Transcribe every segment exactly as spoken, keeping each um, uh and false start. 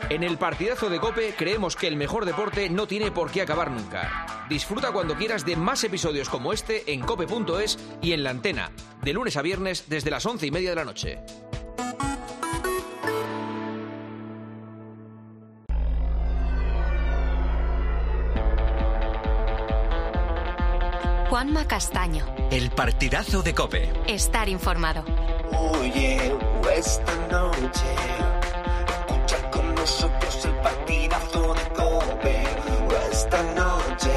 En el partidazo de COPE creemos que el mejor deporte no tiene por qué acabar nunca. Disfruta cuando quieras de más episodios como este en cope punto es y en la antena, de lunes a viernes desde las once y media de la noche. Juanma Castaño. El partidazo de COPE. Estar informado. Oye, esta noche escucha con nosotros el partidazo de COPE. Esta noche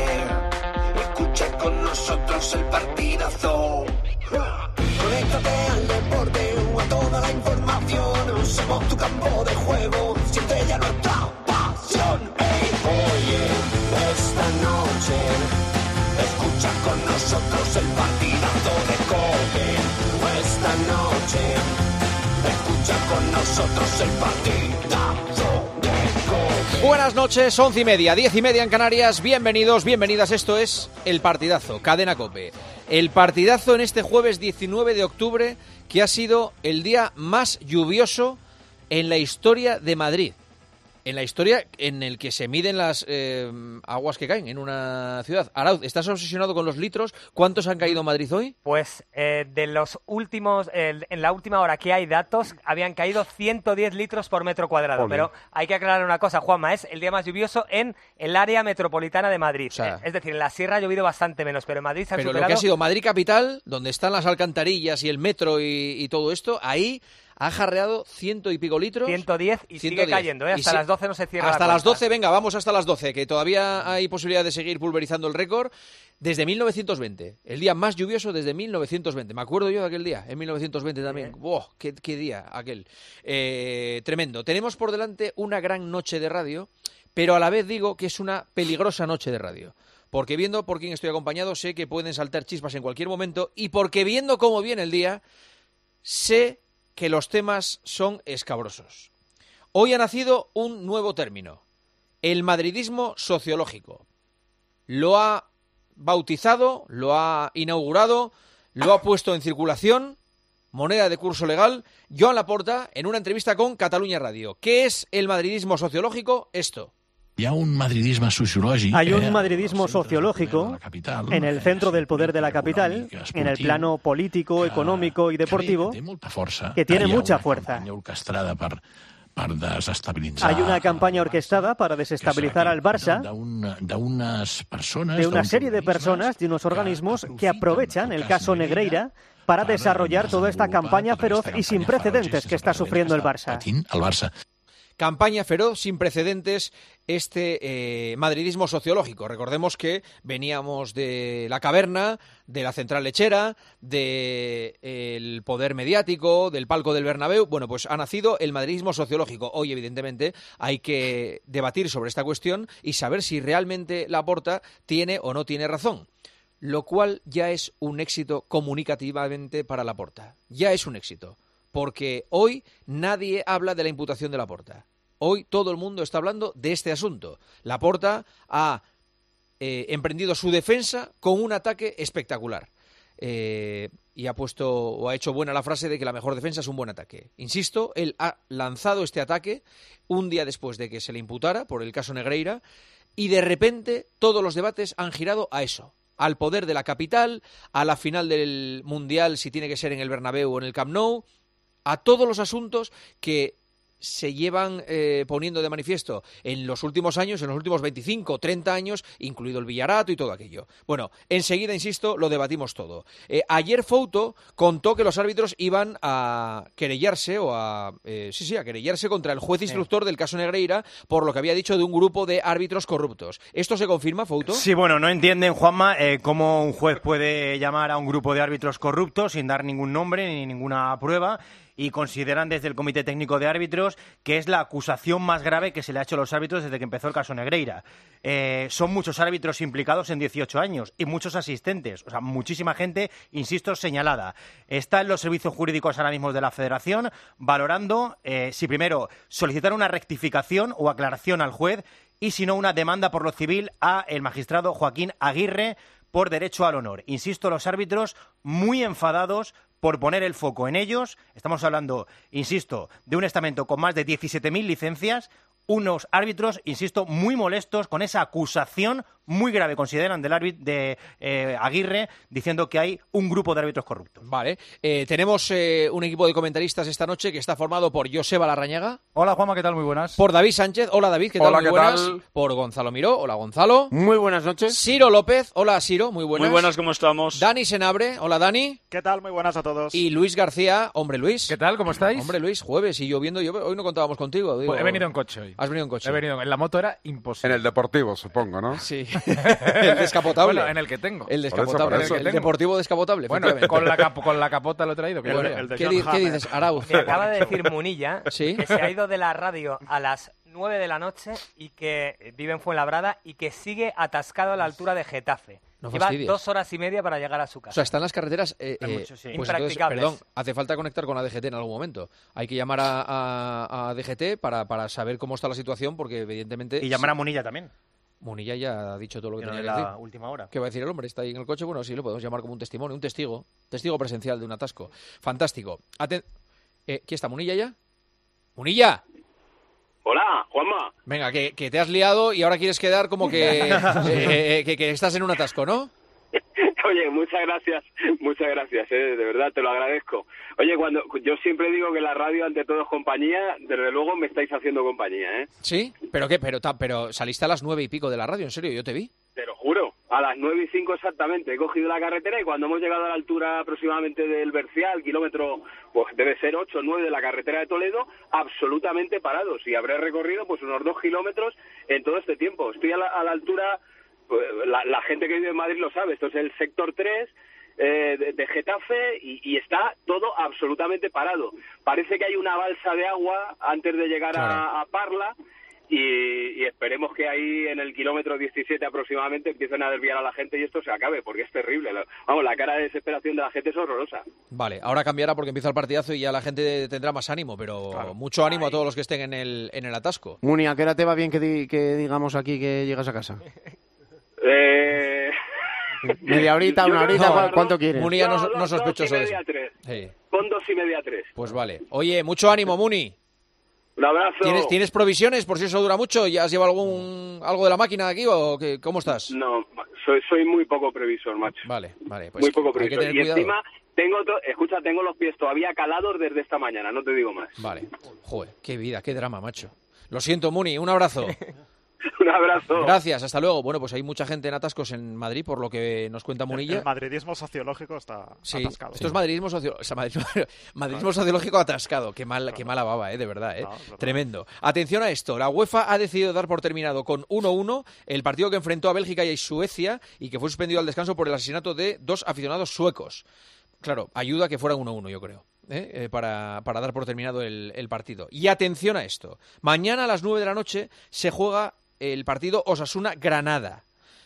escucha con nosotros el partidazo. Conéctate al deporte o a toda la información. Somos tu campo de juego, siente ya nuestra pasión. Hey, oye, esta noche escucha con nosotros el partidazo de COPE. Esta noche escucha con nosotros el partidazo de COPE. Buenas noches, once y media, diez y media en Canarias. Bienvenidos, bienvenidas. Esto es El Partidazo, Cadena COPE. El partidazo en este jueves diecinueve de octubre, que ha sido el día más lluvioso en la historia de Madrid. En la historia en el que se miden las eh, aguas que caen en una ciudad. Arauz, ¿estás obsesionado con los litros? ¿Cuántos han caído en Madrid hoy? Pues eh, de los últimos, eh, en la última hora que hay datos, habían caído ciento diez litros por metro cuadrado. Olé. Pero hay que aclarar una cosa, Juanma, es el día más lluvioso en el área metropolitana de Madrid. O sea, eh, es decir, en la sierra ha llovido bastante menos, pero en Madrid se ha pero superado... Pero lo que ha sido Madrid capital, donde están las alcantarillas y el metro y, y todo esto, ahí... ha jarreado ciento y pico litros. ciento diez y ciento diez. Sigue cayendo, ¿eh? Hasta y las doce no se cierra Hasta la las doce, venga, vamos hasta las doce, que todavía hay posibilidad de seguir pulverizando el récord. Desde mil novecientos veinte, el día más lluvioso desde mil novecientos veinte. Me acuerdo yo de aquel día, en mil novecientos veinte también. Sí. ¡Wow! Qué, qué día aquel! Eh, tremendo. Tenemos por delante una gran noche de radio, pero a la vez digo que es una peligrosa noche de radio. Porque viendo por quién estoy acompañado, sé que pueden saltar chispas en cualquier momento, y porque viendo cómo viene el día, sé que los temas son escabrosos. Hoy ha nacido un nuevo término, el madridismo sociológico. Lo ha bautizado, lo ha inaugurado, lo ha puesto en circulación, moneda de curso legal, Joan Laporta, en una entrevista con Catalunya Radio. ¿Qué es el madridismo sociológico? Esto. Hay un madridismo sociológico, Hay un madridismo sociológico en el centro del poder de la capital, en el plano político, económico y deportivo, que tiene mucha fuerza. Hay una campaña orquestada para desestabilizar al Barça, de una serie de personas, de unos organismos que aprovechan el caso Negreira para desarrollar toda esta campaña feroz y sin precedentes que está sufriendo el Barça. Campaña feroz, sin precedentes, este eh, madridismo sociológico. Recordemos que veníamos de la caverna, de la central lechera, del de poder mediático, del palco del Bernabéu. Bueno, pues ha nacido el madridismo sociológico. Hoy, evidentemente, hay que debatir sobre esta cuestión y saber si realmente Laporta tiene o no tiene razón. Lo cual ya es un éxito comunicativamente para Laporta. Ya es un éxito. Porque hoy nadie habla de la imputación de Laporta. Hoy todo el mundo está hablando de este asunto. Laporta ha eh, emprendido su defensa con un ataque espectacular. Eh, y ha puesto o ha hecho buena la frase de que la mejor defensa es un buen ataque. Insisto, él ha lanzado este ataque un día después de que se le imputara por el caso Negreira, y de repente todos los debates han girado a eso. Al poder de la capital, a la final del Mundial, si tiene que ser en el Bernabéu o en el Camp Nou, a todos los asuntos que se llevan eh, poniendo de manifiesto en los últimos años, en los últimos veinticinco, treinta años, incluido el Villarato y todo aquello. Bueno, enseguida, insisto, lo debatimos todo. Eh, ayer Fouto contó que los árbitros iban a querellarse, o a, eh, sí, sí, a querellarse contra el juez instructor sí. del caso Negreira, por lo que había dicho de un grupo de árbitros corruptos. ¿Esto se confirma, Fouto? Sí, bueno, no entienden, Juanma, eh, cómo un juez puede llamar a un grupo de árbitros corruptos sin dar ningún nombre ni ninguna prueba. Y consideran desde el Comité Técnico de Árbitros que es la acusación más grave que se le ha hecho a los árbitros desde que empezó el caso Negreira. Eh, son muchos árbitros implicados en dieciocho años y muchos asistentes, o sea, muchísima gente, insisto, señalada. Está en los servicios jurídicos ahora mismo de la Federación valorando eh, si primero solicitar una rectificación o aclaración al juez y si no una demanda por lo civil a el magistrado Joaquín Aguirre por derecho al honor. Insisto, los árbitros muy enfadados por poner el foco en ellos. Estamos hablando, insisto, de un estamento con más de diecisiete mil licencias, unos árbitros, insisto, muy molestos con esa acusación muy grave, consideran, del árbitro de eh, Aguirre, diciendo que hay un grupo de árbitros corruptos. Vale. Eh, tenemos eh, un equipo de comentaristas esta noche que está formado por Joseba Larrañaga. Hola, Juanma, ¿qué tal? Muy buenas. Por David Sánchez. Hola, David, ¿qué tal? Hola, muy ¿qué buenas. tal? Por Gonzalo Miró. Hola, Gonzalo. Muy buenas noches. Ciro López. Hola, Ciro. Muy buenas. Muy buenas, ¿cómo estamos? Dani Senabre. Hola, Dani. ¿Qué tal? Muy buenas a todos. Y Luis García. Hombre, Luis. ¿Qué tal? ¿Cómo estáis? Hombre, Luis, jueves y lloviendo. Yo, hoy no contábamos contigo. Digo, Pues he venido en coche hoy. Has venido en coche. He venido en la moto, era imposible. En el deportivo, supongo, ¿no? Sí. El descapotable. Bueno, en el que tengo. El descapotable. Por eso, por eso. El, el deportivo descapotable. Bueno, con la, cap con la capota lo he traído. Que Bueno, el, el de ¿qué, John di ¿Qué Hammett. dices, Arauz? Me acaba de decir Munilla ¿Sí? que se ha ido de la radio a las nueve de la noche y que vive en Fuenlabrada y que sigue atascado a la altura de Getafe. No Lleva fastidies. dos horas y media para llegar a su O casa. sea, están las carreteras eh, Hay eh, mucho, sí. pues entonces, Impracticables. perdón, hace falta conectar con la D G T en algún momento. Hay que llamar a, a, a D G T para, para saber cómo está la situación, porque evidentemente... Y llamar a Munilla también, Munilla ya ha dicho todo lo que que no tenía en que la decir. última hora. ¿Qué va a decir el hombre? ¿Está ahí en el coche? Bueno, sí, lo podemos llamar como un testimonio, un testigo. Testigo presencial de un atasco. Fantástico. Aten eh, ¿Quién está? ¿Munilla ya? ¡Munilla! Hola, Juanma. Venga, que, que te has liado y ahora quieres quedar como que, eh, eh, que, que estás en un atasco, ¿no? Oye, muchas gracias, muchas gracias, eh, de verdad, te lo agradezco. Oye, cuando yo siempre digo que la radio ante todo es compañía, desde luego me estáis haciendo compañía, ¿eh? ¿Sí? ¿Pero qué? Pero, ta- pero saliste a las nueve y pico de la radio, en serio, yo te vi. Te lo juro, a las nueve y cinco exactamente he cogido la carretera y cuando hemos llegado a la altura aproximadamente del Bercial, kilómetro, pues debe ser ocho o nueve de la carretera de Toledo, absolutamente parados. Y habré recorrido pues unos dos kilómetros en todo este tiempo. Estoy a la, a la altura, pues, la, la gente que vive en Madrid lo sabe, esto es el sector tres eh, de, de Getafe y, y está todo absolutamente parado. Parece que hay una balsa de agua antes de llegar Claro. a, a Parla. Y, y esperemos que ahí en el kilómetro diecisiete aproximadamente empiecen a desviar a la gente y esto se acabe, porque es terrible. La- Vamos, la cara de desesperación de la gente es horrorosa. Vale, ahora cambiará porque empieza el partidazo y ya la gente tendrá más ánimo, pero Claro. mucho ánimo a todos los que estén en el, en el atasco. Muni, ¿a qué hora te va bien que, di- que digamos aquí que llegas a casa? Eh... ¿Media horita, Yo una creo horita? que ¿Cu- dos- ¿Cuánto quieres? Muni ya no, dos- no dos sospechoso y de media, eso. tres. Sí, Con dos y media, tres. pues vale. Oye, mucho ánimo, Muni. Un abrazo. ¿Tienes, ¿Tienes provisiones por si eso dura mucho? ¿Ya has llevado algún algo de la máquina aquí o qué, cómo estás? No, soy, soy muy poco previsor, macho. Vale, vale. Pues muy poco hay que previsor. tener Y cuidado. encima, tengo to- escucha, tengo los pies todavía calados desde esta mañana, no te digo más. Vale. Joder, qué vida, qué drama, macho. Lo siento, Muni, un abrazo. Un abrazo. Gracias, hasta luego. Bueno, pues hay mucha gente en atascos en Madrid, por lo que nos cuenta El, Munilla. el madridismo sociológico está Sí, atascado. esto es madridismo, socio... o sea, madridismo... madridismo sociológico atascado. Qué, mal, qué mala baba, ¿eh? De verdad, ¿eh? No, total. Tremendo. Atención a esto. La UEFA ha decidido dar por terminado con uno uno el partido que enfrentó a Bélgica y a Suecia y que fue suspendido al descanso por el asesinato de dos aficionados suecos. Claro, ayuda a que fuera uno uno, yo creo. ¿eh? Eh, para, para dar por terminado el, el partido. Y atención a esto. Mañana a las nueve de la noche se juega el partido Osasuna-Granada.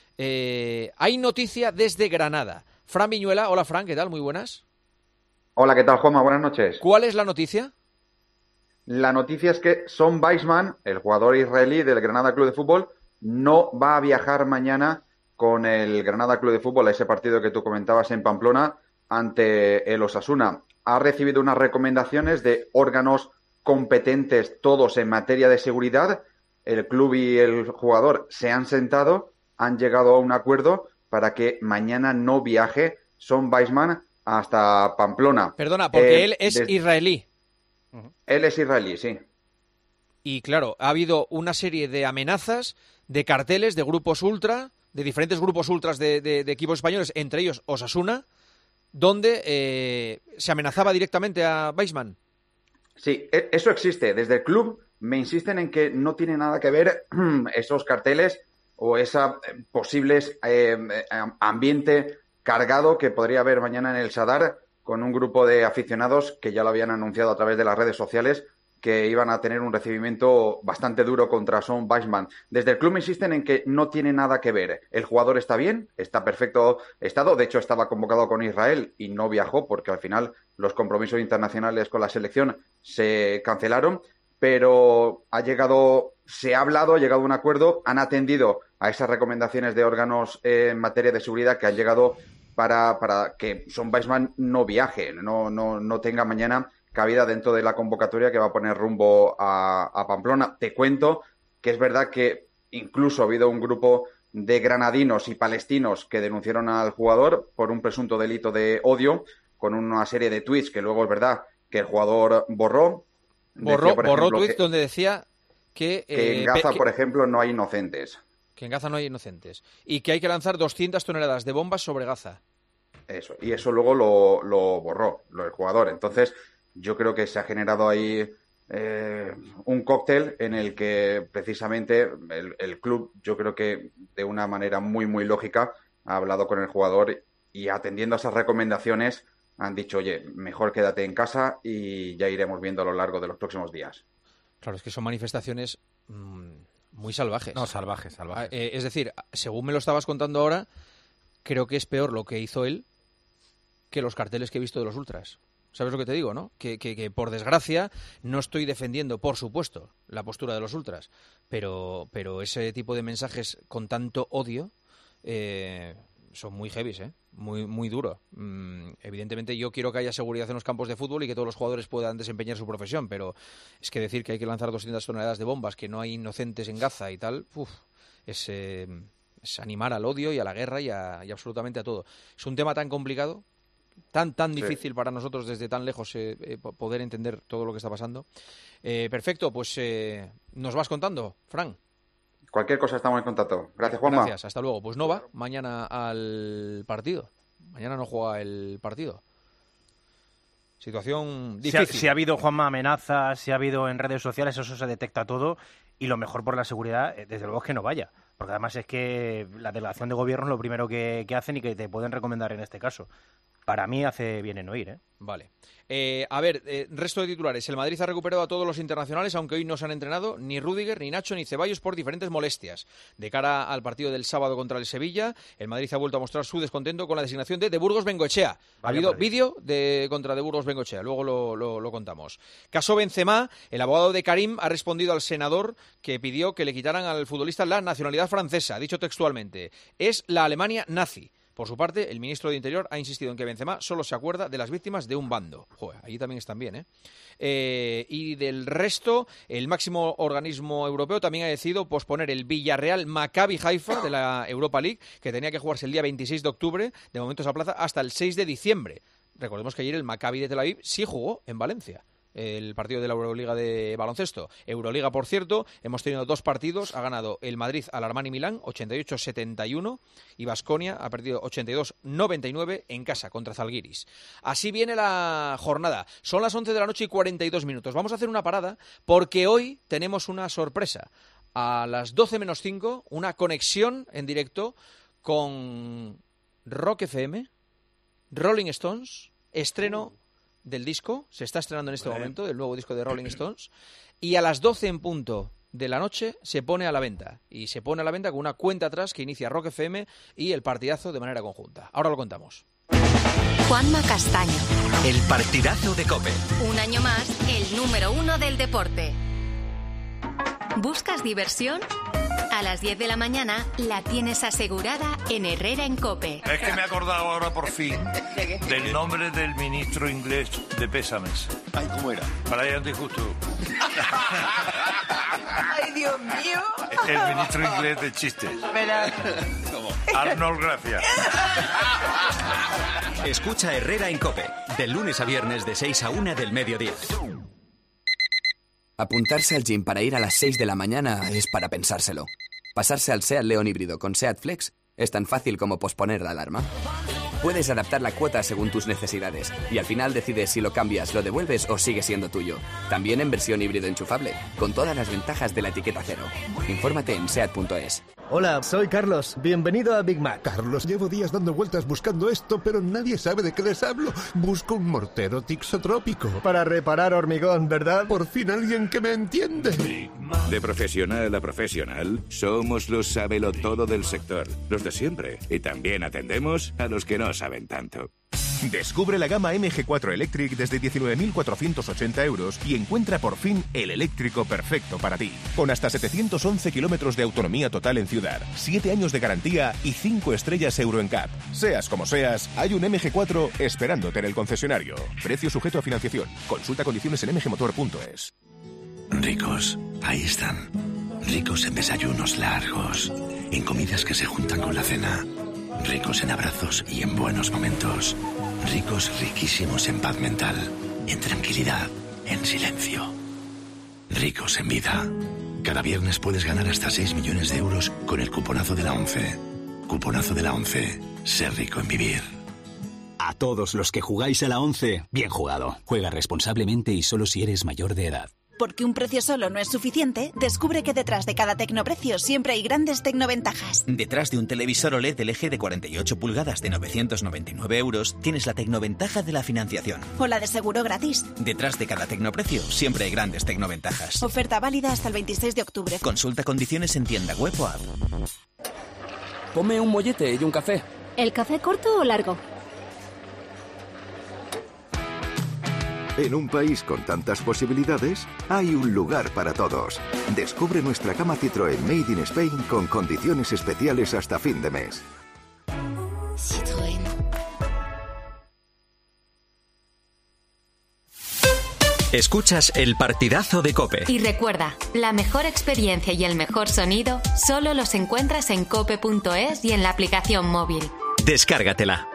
Eh, hay noticia desde Granada. Fran Viñuela, hola Fran, ¿qué tal? Muy buenas. Hola, ¿qué tal, Juanma? Buenas noches. ¿Cuál es la noticia? La noticia es que Son Weissman, el jugador israelí del Granada Club de Fútbol, no va a viajar mañana con el Granada Club de Fútbol a ese partido que tú comentabas en Pamplona ante el Osasuna. Ha recibido unas recomendaciones de órganos competentes, todos en materia de seguridad. El club y el jugador se han sentado, han llegado a un acuerdo para que mañana no viaje Son Weissman hasta Pamplona. Perdona, porque Eh, él es des- israelí. Él es israelí, sí. Y claro, ha habido una serie de amenazas, de carteles, de grupos ultra, de diferentes grupos ultras de, de- de equipos españoles, entre ellos Osasuna, donde eh, se amenazaba directamente a Weissman. Sí, e- eso existe. Desde el club me insisten en que no tiene nada que ver esos carteles o ese posibles eh, eh, ambiente cargado que podría haber mañana en el Sadar con un grupo de aficionados que ya lo habían anunciado a través de las redes sociales que iban a tener un recibimiento bastante duro contra Son Weissman. Desde el club me insisten en que no tiene nada que ver. El jugador está bien, está perfecto estado. De hecho, estaba convocado con Israel y no viajó porque al final los compromisos internacionales con la selección se cancelaron. Pero ha llegado, se ha hablado, ha llegado a un acuerdo, han atendido a esas recomendaciones de órganos eh, en materia de seguridad que han llegado para, para que Son Weissman no viaje, no, no, no tenga mañana cabida dentro de la convocatoria que va a poner rumbo a, a Pamplona. Te cuento que es verdad que incluso ha habido un grupo de granadinos y palestinos que denunciaron al jugador por un presunto delito de odio, con una serie de tweets que luego es verdad que el jugador borró. Borró, Decía, por borró ejemplo, tweets que, donde decía que... que eh, en Gaza, que, por ejemplo, no hay inocentes. Que en Gaza no hay inocentes. Y que hay que lanzar doscientas toneladas de bombas sobre Gaza. Eso, y eso luego lo, lo borró, lo del jugador. Entonces, yo creo que se ha generado ahí eh, un cóctel en el que precisamente el, el club, yo creo que de una manera muy, muy lógica, ha hablado con el jugador y atendiendo a esas recomendaciones han dicho, oye, mejor quédate en casa y ya iremos viendo a lo largo de los próximos días. Claro, es que son manifestaciones mmm, muy salvajes. No, salvajes, salvajes. Eh, es decir, según me lo estabas contando ahora, creo que es peor lo que hizo él que los carteles que he visto de los ultras. ¿Sabes lo que te digo, no? Que, que, que por desgracia no estoy defendiendo, por supuesto, la postura de los ultras, pero, pero ese tipo de mensajes con tanto odio eh, son muy heavies, ¿eh? Muy, muy duro. Mm, evidentemente yo quiero que haya seguridad en los campos de fútbol y que todos los jugadores puedan desempeñar su profesión, pero es que decir que hay que lanzar doscientas toneladas de bombas, que no hay inocentes en Gaza y tal, uf, es, eh, es animar al odio y a la guerra y, a, y absolutamente a todo. Es un tema tan complicado, tan tan difícil sí. para nosotros desde tan lejos eh, eh, poder entender todo lo que está pasando. Eh, perfecto, pues eh, nos vas contando, Fran. Cualquier cosa estamos en contacto. Gracias, Juanma. Gracias, hasta luego. Pues no va mañana al partido. Mañana no juega el partido. Situación difícil. Si ha, si ha habido, Juanma, amenazas, si ha habido en redes sociales, eso se detecta todo. Y lo mejor por la seguridad, desde luego, es que no vaya. Porque además es que la delegación de gobierno es lo primero que, que hacen y que te pueden recomendar en este caso. Para mí hace bien en no ir, ¿eh? Vale. Eh, a ver, eh, resto de titulares. El Madrid ha recuperado a todos los internacionales, aunque hoy no se han entrenado ni Rüdiger, ni Nacho, ni Ceballos por diferentes molestias. De cara al partido del sábado contra el Sevilla, el Madrid ha vuelto a mostrar su descontento con la designación de De Burgos Bengoechea. Ha Vaya habido Madrid. vídeo de contra De Burgos Bengoechea, luego lo, lo, lo contamos. Caso Benzema, el abogado de Karim ha respondido al senador que pidió que le quitaran al futbolista la nacionalidad francesa, dicho textualmente. Es la Alemania nazi. Por su parte, el ministro de Interior ha insistido en que Benzema solo se acuerda de las víctimas de un bando. Joder, allí también están bien, ¿eh? eh y del resto, el máximo organismo europeo también ha decidido posponer el Villarreal Maccabi Haifa de la Europa League, que tenía que jugarse el día veintiséis de octubre, de momento se aplaza hasta el seis de diciembre. Recordemos que ayer el Maccabi de Tel Aviv sí jugó en Valencia. El partido de la Euroliga de baloncesto. Euroliga, por cierto, hemos tenido dos partidos. Ha ganado el Madrid al Armani Milán, ochenta y ocho a setenta y uno, y Baskonia ha perdido ochenta y dos a noventa y nueve en casa contra Zalgiris. Así viene la jornada. Son las once de la noche y cuarenta y dos minutos. Vamos a hacer una parada porque hoy tenemos una sorpresa. A las doce menos cinco, una conexión en directo con Rock F M, Rolling Stones, estreno del disco, se está estrenando en este Bien. momento, el nuevo disco de Rolling Stones, y a las doce en punto de la noche se pone a la venta, y se pone a la venta con una cuenta atrás que inicia Rock F M y el partidazo de manera conjunta. Ahora lo contamos. Juanma Castaño. El partidazo de COPE. Un año más, el número uno del deporte. ¿Buscas diversión? A las diez de la mañana la tienes asegurada en Herrera en COPE. Es que me he acordado ahora por fin del nombre del ministro inglés de pésames. Ay, ¿cómo era? Brian de Justo. Ay, Dios mío. El ministro inglés de chistes. ¿Cómo? Arnold Gracia. Escucha Herrera en COPE, de lunes a viernes de seis a una del mediodía. Apuntarse al gym para ir a las seis de la mañana es para pensárselo. Pasarse al SEAT León híbrido con SEAT Flex es tan fácil como posponer la alarma. Puedes adaptar la cuota según tus necesidades y al final decides si lo cambias, lo devuelves o sigue siendo tuyo. También en versión híbrido enchufable, con todas las ventajas de la etiqueta cero. Infórmate en seat punto es. Hola, soy Carlos. Bienvenido a Big Mac. Carlos, llevo días dando vueltas buscando esto, pero nadie sabe de qué les hablo. Busco un mortero tixotrópico. Para reparar hormigón, ¿verdad? Por fin alguien que me entiende. De profesional a profesional, somos los sabelotodo del sector. Los de siempre. Y también atendemos a los que no saben tanto. Descubre la gama M G cuatro Electric desde diecinueve mil cuatrocientos ochenta euros y encuentra por fin el eléctrico perfecto para ti. Con hasta setecientos once kilómetros de autonomía total en ciudad, siete años de garantía y cinco estrellas Euro N C A P. Seas como seas, hay un M G cuatro esperándote en el concesionario. Precio sujeto a financiación. Consulta condiciones en m g motor punto es. Ricos, ahí están. Ricos en desayunos largos, en comidas que se juntan con la cena. Ricos en abrazos y en buenos momentos. Ricos riquísimos en paz mental, en tranquilidad, en silencio. Ricos en vida. Cada viernes puedes ganar hasta seis millones de euros con el cuponazo de la ONCE. Cuponazo de la ONCE. Ser rico en vivir. A todos los que jugáis a la ONCE, bien jugado. Juega responsablemente y solo si eres mayor de edad. Porque un precio solo no es suficiente, descubre que detrás de cada tecnoprecio siempre hay grandes tecnoventajas. Detrás de un televisor O L E D L G de cuarenta y ocho pulgadas de novecientos noventa y nueve euros, tienes la tecnoventaja de la financiación. O la de seguro gratis. Detrás de cada tecnoprecio siempre hay grandes tecnoventajas. Oferta válida hasta el veintiséis de octubre. Consulta condiciones en tienda web o app. Ponme un mollete y un café. ¿El café corto o largo? En un país con tantas posibilidades, hay un lugar para todos. Descubre nuestra gama Citroën Made in Spain con condiciones especiales hasta fin de mes. Citroën. Escuchas el partidazo de COPE. Y recuerda, la mejor experiencia y el mejor sonido solo los encuentras en cope punto es y en la aplicación móvil. Descárgatela.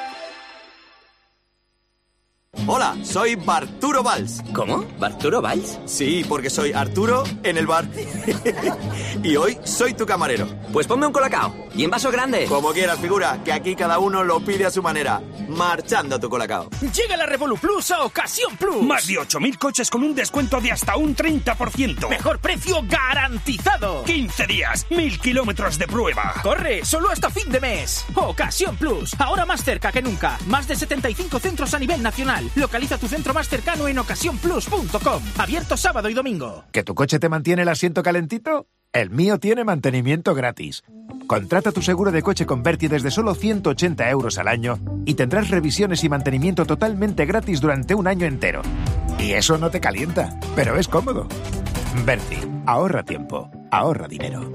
Hola, soy Barturo Valls. ¿Cómo? ¿Barturo Valls? Sí, porque soy Arturo en el bar. Y hoy soy tu camarero. Pues ponme un colacao. Y en vaso grande. Como quieras, figura, que aquí cada uno lo pide a su manera. Marchando tu colacao. Llega la Revolut Plus a Ocasión Plus. Más de ocho mil coches con un descuento de hasta un treinta por ciento. Mejor precio garantizado. quince días, mil kilómetros de prueba. Corre, solo hasta fin de mes. Ocasión Plus, ahora más cerca que nunca. Más de setenta y cinco centros a nivel nacional. Localiza tu centro más cercano en ocasión plus punto com. Abierto sábado y domingo. ¿Que tu coche te mantiene el asiento calentito? El mío tiene mantenimiento gratis. Contrata tu seguro de coche con Berti desde solo ciento ochenta euros al año y tendrás revisiones y mantenimiento totalmente gratis durante un año entero. Y eso no te calienta, pero es cómodo. Berti, ahorra tiempo, ahorra dinero.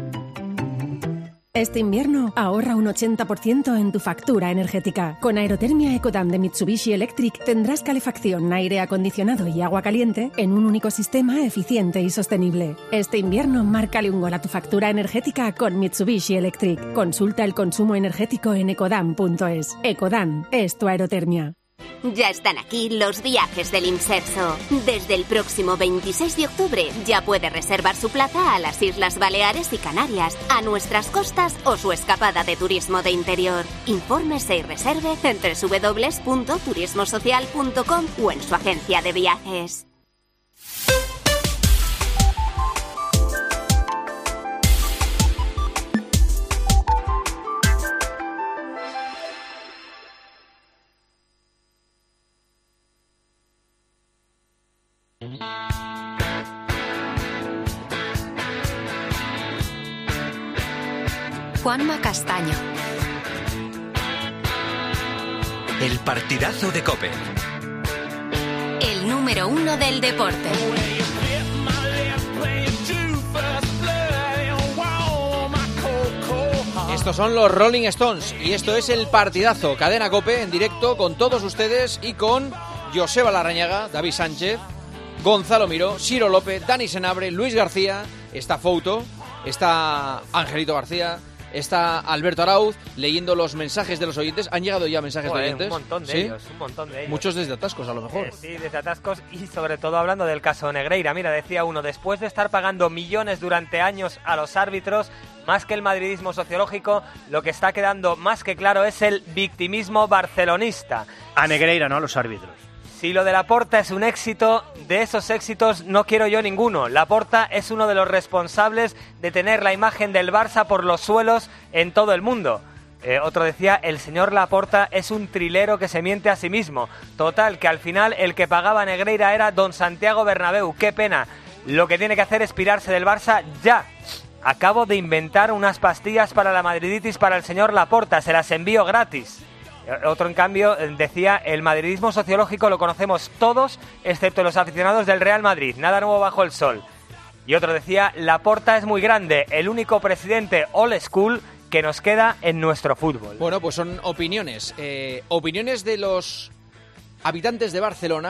Este invierno ahorra un ochenta por ciento en tu factura energética. Con Aerotermia Ecodam de Mitsubishi Electric tendrás calefacción, aire acondicionado y agua caliente en un único sistema eficiente y sostenible. Este invierno márcale un gol a tu factura energética con Mitsubishi Electric. Consulta el consumo energético en ecodam punto es. Ecodam es tu aerotermia. Ya están aquí los viajes del Imserso. Desde el próximo veintiséis de octubre ya puede reservar su plaza a las Islas Baleares y Canarias, a nuestras costas o su escapada de turismo de interior. Infórmese y reserve en doble u doble u doble u punto turismo social punto com o en su agencia de viajes. Juanma Castaño. El partidazo de COPE. El número uno del deporte. Estos son los Rolling Stones y esto es el partidazo. Cadena COPE en directo con todos ustedes y con Joseba Larrañaga, David Sánchez, Gonzalo Miró, Ciro López, Dani Senabre, Luis García, está Fouto, está Angelito García, está Alberto Arauz leyendo los mensajes de los oyentes. ¿Han llegado ya mensajes Joder, de oyentes? Un montón de ¿Sí? ellos, un montón de ellos. Muchos desde atascos, a lo mejor. Eh, sí, desde atascos y sobre todo hablando del caso Negreira. Mira, decía uno, después de estar pagando millones durante años a los árbitros, más que el madridismo sociológico, lo que está quedando más que claro es el victimismo barcelonista. A Negreira, no a los árbitros. Si lo de Laporta es un éxito, de esos éxitos no quiero yo ninguno. Laporta es uno de los responsables de tener la imagen del Barça por los suelos en todo el mundo. Eh, otro decía, el señor Laporta es un trilero que se miente a sí mismo. Total, que al final el que pagaba a Negreira era don Santiago Bernabéu. ¡Qué pena! Lo que tiene que hacer es pirarse del Barça ya. Acabo de inventar unas pastillas para la madriditis para el señor Laporta. Se las envío gratis. Otro, en cambio, decía, el madridismo sociológico lo conocemos todos, excepto los aficionados del Real Madrid. Nada nuevo bajo el sol. Y otro decía, Laporta es muy grande, el único presidente old school que nos queda en nuestro fútbol. Bueno, pues son opiniones. Eh, opiniones de los habitantes de Barcelona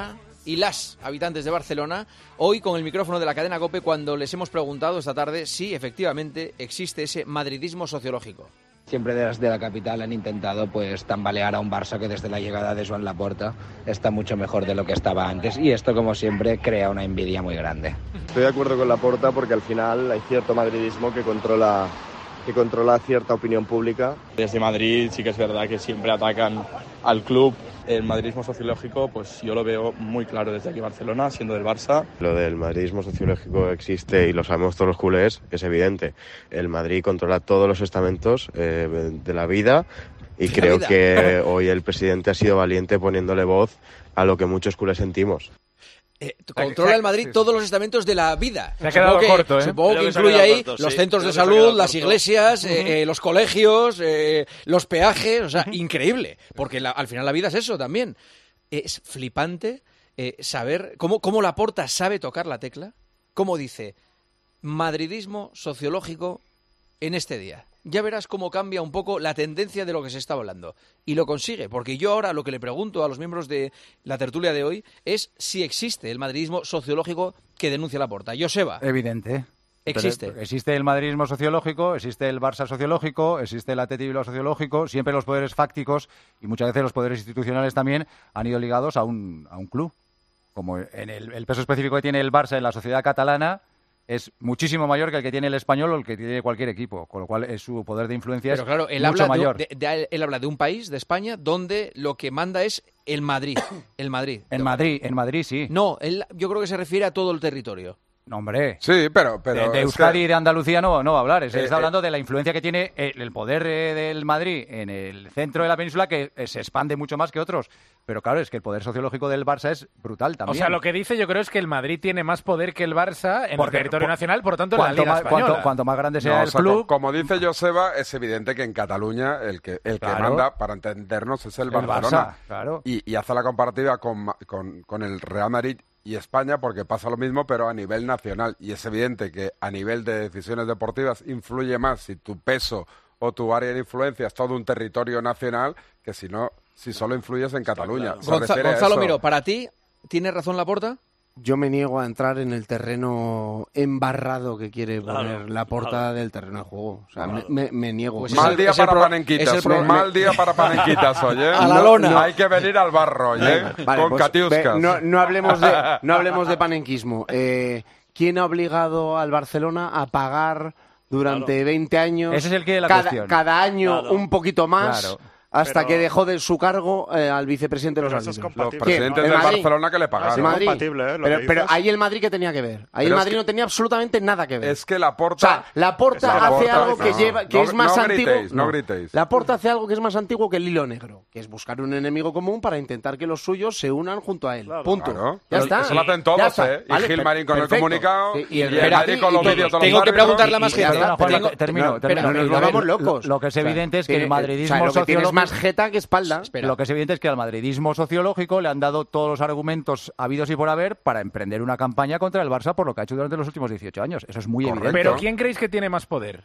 y las habitantes de Barcelona, hoy con el micrófono de la cadena COPE, cuando les hemos preguntado esta tarde si efectivamente existe ese madridismo sociológico. Siempre desde la capital han intentado pues tambalear a un Barça que desde la llegada de Joan Laporta está mucho mejor de lo que estaba antes, y esto, como siempre, crea una envidia muy grande. Estoy de acuerdo con Laporta porque al final hay cierto madridismo que controla que controla cierta opinión pública. Desde Madrid sí que es verdad que siempre atacan al club. El madridismo sociológico, pues yo lo veo muy claro desde aquí en Barcelona, siendo del Barça. Lo del madridismo sociológico existe y lo sabemos todos los culés, es evidente. El Madrid controla todos los estamentos eh, de la vida y de creo que hoy el presidente ha sido valiente poniéndole voz a lo que muchos culés sentimos. Eh, controla el Madrid todos los estamentos de la vida. Se ha quedado que, corto, ¿eh? Supongo que que incluye ahí corto, los sí. centros Creo de salud, las corto. iglesias, eh, eh, los colegios, eh, los peajes, o sea, increíble. Porque la, al final la vida es eso también. Es flipante eh, saber cómo, cómo Laporta sabe tocar la tecla, cómo dice madridismo sociológico en este día. Ya verás cómo cambia un poco la tendencia de lo que se está hablando. Y lo consigue, porque yo ahora lo que le pregunto a los miembros de la tertulia de hoy es si existe el madridismo sociológico que denuncia Laporta. Joseba. Evidente. Existe. Pero existe el madridismo sociológico, existe el Barça sociológico, existe el Atleti Bilbao sociológico. Siempre los poderes fácticos y muchas veces los poderes institucionales también han ido ligados a un, a un club. Como en el, el peso específico que tiene el Barça en la sociedad catalana es muchísimo mayor que el que tiene el español o el que tiene cualquier equipo, con lo cual es su poder de influencia Pero es claro, él mucho habla mayor. De, de, de, él habla de un país, de España, donde lo que manda es el Madrid. El Madrid. En Madrid, en Madrid sí. No, él, yo creo que se refiere a todo el territorio. No, hombre. Sí, pero... pero de, de Euskadi y que... de Andalucía no, no va a hablar. Se eh, está hablando eh, de la influencia que tiene el, el poder eh, del Madrid en el centro de la península, que eh, se expande mucho más que otros. Pero claro, es que el poder sociológico del Barça es brutal también. O sea, lo que dice yo creo es que el Madrid tiene más poder que el Barça en Porque, el territorio por, nacional, por tanto en la Liga más, Española. Cuanto, cuanto más grande sea no, el o sea, club... Como dice Joseba, es evidente que en Cataluña el que, el claro, que manda, para entendernos, es el, el Barcelona. Barça, claro. y, y hace la comparativa con, con, con el Real Madrid y España, porque pasa lo mismo, pero a nivel nacional. Y es evidente que a nivel de decisiones deportivas influye más si tu peso o tu área de influencia es todo un territorio nacional que si no, si solo influyes en Cataluña. Claro. Gonza Gonzalo Miró, ¿para ti tiene razón Laporta? Yo me niego a entrar en el terreno embarrado que quiere poner claro, Laporta claro. del terreno de juego. O sea, claro. me, me, me niego. Pues mal día para panenquitas, un mal día para panenquitas, oye. A la lona. No, hay que venir al barro, oye, vale, con pues, catiuscas. No, no, hablemos de, no hablemos de panenquismo. Eh, ¿Quién ha obligado al Barcelona a pagar durante claro. veinte años, Ese es el que la cada, cada año claro. un poquito más? Claro. Hasta pero... que dejó de su cargo eh, al vicepresidente de los árbitros. Los presidentes del Barcelona que le pagaron. No, es compatible, ¿eh? Pero, pero ahí el Madrid que tenía que ver. Ahí pero el Madrid que... no tenía absolutamente nada que ver. Es que Laporta... O sea, Laporta hace Laporta, algo que, no, lleva, que no, es más no antiguo... Gritéis, no gritéis. Laporta hace algo que es más antiguo que el hilo negro, que es buscar un enemigo común para intentar que los suyos se unan junto a él. Claro, Punto. Claro. Ya pero está. Eso lo hacen todos, ¿eh? Y vale, Gilmarín con perfecto. el comunicado, sí, y el, y el Madrid con los vídeos de los Tengo que preguntarle a más gente. Termino, termino. Nos vamos locos. Lo que es evidente es que el madridismo sociológico... es más jeta que espalda. Espera. Lo que es evidente es que al madridismo sociológico le han dado todos los argumentos habidos y por haber para emprender una campaña contra el Barça por lo que ha hecho durante los últimos dieciocho años. Eso es muy Correcto. evidente. Pero ¿quién creéis que tiene más poder?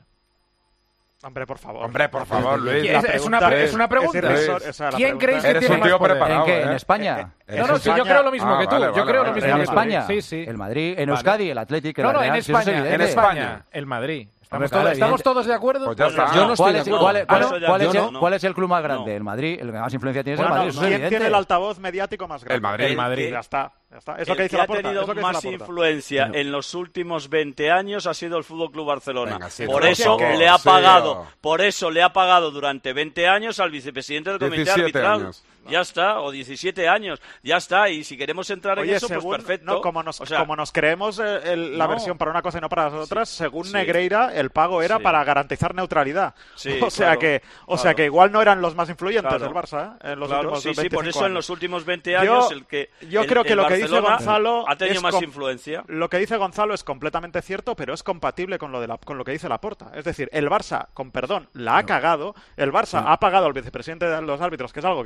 Hombre, por favor. Hombre, por favor, Luis. Es, es, una, es una pregunta. Es esa ¿Quién creéis que tiene más poder? ¿En qué? ¿eh? ¿En España? ¿En no, no, sí, yo creo lo mismo ah, que tú. Vale, yo vale, creo vale, lo mismo ¿En que España? Sí, sí. El Madrid, en Euskadi, el Atlético, No, no, en España. En España. El Madrid. Estamos, claro, todos, ¿Estamos todos de acuerdo? Pues ya está. Yo no estoy de acuerdo. ¿Cuál, cuál, bueno, cuál, es, no, el, ¿Cuál es el club más grande? No. El Madrid. El que más influencia tiene bueno, es el Madrid. No, eso ¿Quién es evidente. tiene el altavoz mediático más grande? El Madrid. El Madrid. Ya está. Ya está. Es lo que dice Laporta. El que ha tenido más influencia en los últimos veinte años ha sido el Fútbol Club Barcelona. Venga, sí, por eso que, le ha pagado, sí, por eso le ha pagado durante veinte años al vicepresidente del comité arbitral. Años. Ya está, o diecisiete años, ya está, y si queremos entrar Oye, en eso, según, pues perfecto. No, como, nos, o sea, como nos creemos eh, el, la no. versión para una cosa y no para las otras, sí, según sí. Negreira, el pago era sí. para garantizar neutralidad. Sí, o sea, claro, que, o claro. sea que igual no eran los más influyentes claro. del Barça, ¿eh? En los claro, últimos sí, sí, por eso años. En los últimos veinte años yo, el que Yo el, creo que el lo Barcelona que dice Gonzalo ha tenido más com- influencia. Lo que dice Gonzalo es completamente cierto, pero es compatible con lo, de la, con lo que dice Laporta. Es decir, el Barça, con perdón, la ha no. cagado, el Barça no. ha pagado al vicepresidente de los árbitros, que es algo que no debería haber hecho